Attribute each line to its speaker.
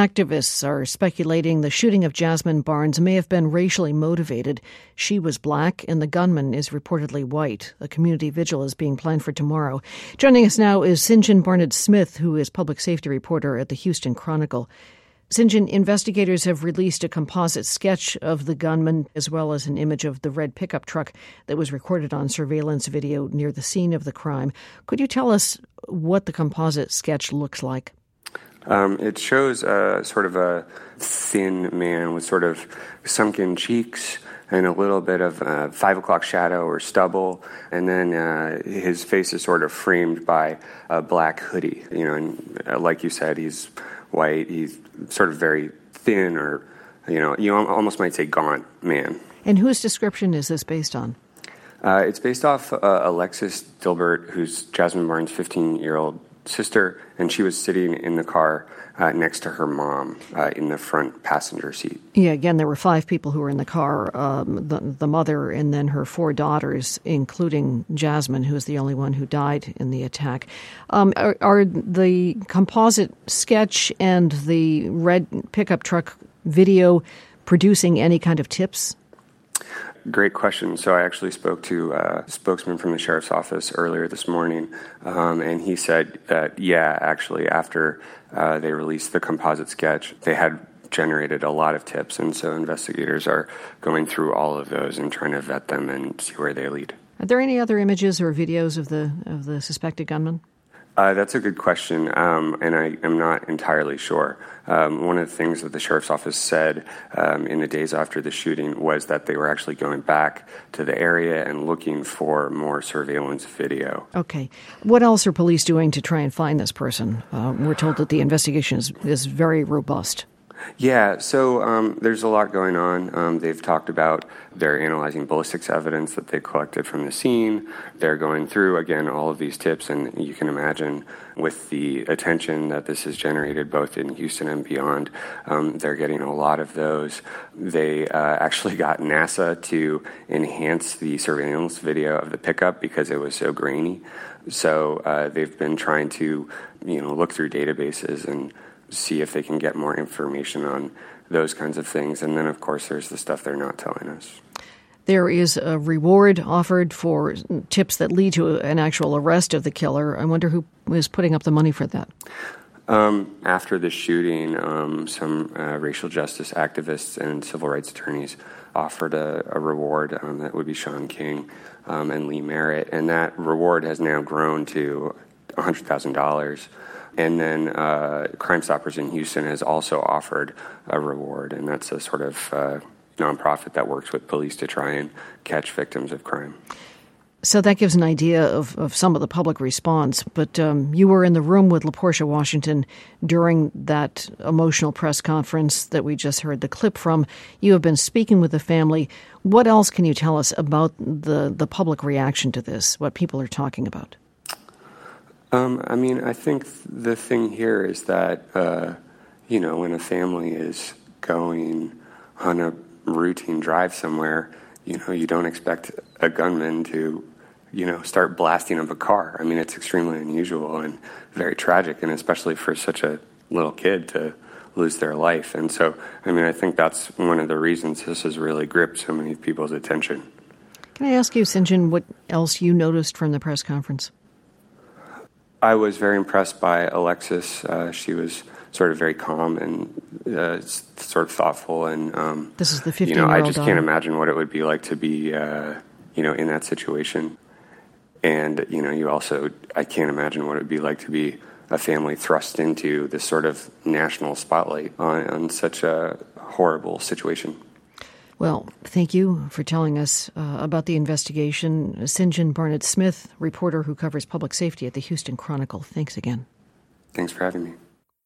Speaker 1: activists are speculating the shooting of Jasmine Barnes may have been racially motivated. She was black and the gunman is reportedly white. A community vigil is being planned for tomorrow. Joining us now is St. John Barnett-Smith, who is public safety reporter at the Houston Chronicle. St. John, investigators have released a composite sketch of the gunman as well as an image of the red pickup truck that was recorded on surveillance video near the scene of the crime. Could you tell us what the composite sketch looks like?
Speaker 2: It shows sort of a thin man with sort of sunken cheeks and a little bit of 5 o'clock shadow or stubble, and then his face is sort of framed by a black hoodie. And like you said, he's white. He's sort of very thin, or you almost might say gaunt man. And
Speaker 1: whose description is this based on?
Speaker 2: It's based off Alexis Dilbert, who's Jasmine Barnes' 15-year-old sister, and she was sitting in the car next to her mom in the front passenger seat.
Speaker 1: Yeah, again, there were 5 people who were in the car, the mother and then her 4 daughters, including Jasmine, who is the only one who died in the attack. Are the composite sketch and the red pickup truck video producing any kind of tips?
Speaker 2: Great question. So I actually spoke to a spokesman from the sheriff's office earlier this morning, and he said that, actually, after they released the composite sketch, they had generated a lot of tips, and so investigators are going through all of those and trying to vet them and see where they lead.
Speaker 1: Are there any other images or videos of the suspected gunman?
Speaker 2: That's a good question, and I am not entirely sure. One of the things that the sheriff's office said in the days after the shooting was that they were actually going back to the area and looking for more surveillance video.
Speaker 1: Okay. What else are police doing to try and find this person? We're told that the investigation is very robust.
Speaker 2: Yeah, so there's a lot going on. They've talked about they're analyzing ballistics evidence that they collected from the scene. They're going through, again, all of these tips, and you can imagine with the attention that this has generated both in Houston and beyond, they're getting a lot of those. They actually got NASA to enhance the surveillance video of the pickup because it was so grainy. So they've been trying to, look through databases and see if they can get more information on those kinds of things. And then, of course, there's the stuff they're not telling us.
Speaker 1: There is a reward offered for tips that lead to an actual arrest of the killer. I wonder who is putting up the money for that.
Speaker 2: After the shooting, some racial justice activists and civil rights attorneys offered a reward that would be Shaun King and Lee Merritt. And that reward has now grown to $100,000. And then Crime Stoppers in Houston has also offered a reward, and that's a sort of nonprofit that works with police to try and catch victims of crime.
Speaker 1: So that gives an idea of some of the public response. But you were in the room with LaPortia Washington during that emotional press conference that we just heard the clip from. You have been speaking with the family. What else can you tell us about the public reaction to this, what people are talking about?
Speaker 2: I think the thing here is that, when a family is going on a routine drive somewhere, you don't expect a gunman to, start blasting up a car. It's extremely unusual and very tragic, and especially for such a little kid to lose their life. And so, I think that's one of the reasons this has really gripped so many people's attention.
Speaker 1: Can I ask you, St. John, what else you noticed from the press conference?
Speaker 2: I was very impressed by Alexis. She was sort of very calm and sort of thoughtful. And
Speaker 1: this is the 15-year-old
Speaker 2: I just can't imagine what it would be like to be, in that situation. And, I can't imagine what it would be like to be a family thrust into this sort of national spotlight on such a horrible situation.
Speaker 1: Well, thank you for telling us about the investigation. St. John Barnett-Smith, reporter who covers public safety at the Houston Chronicle. Thanks again.
Speaker 2: Thanks for having me.